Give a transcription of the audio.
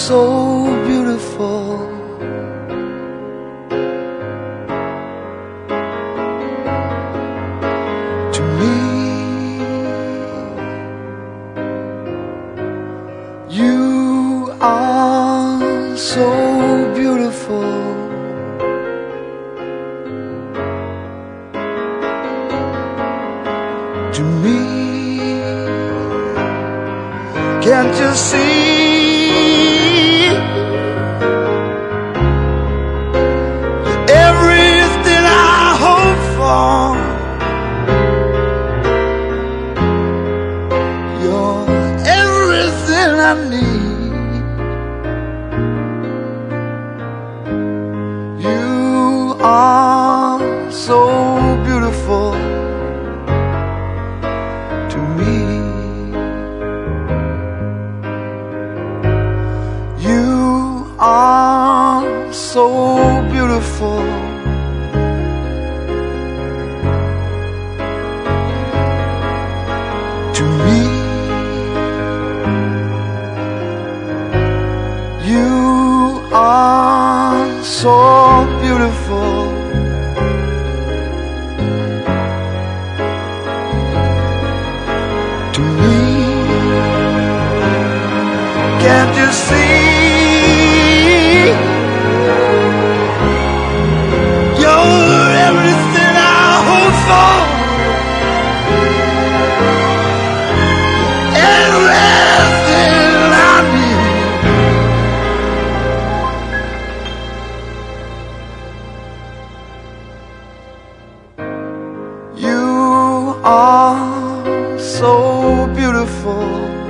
so beautiful. To me, you are so beautiful. To me, can't you see? You're everything I hope for. You're everything I need. You are so beautiful to me. You are so beautiful. To me, you are so beautiful. To me, can't you see? You're everything I hope for. Everything I need. You are so beautiful.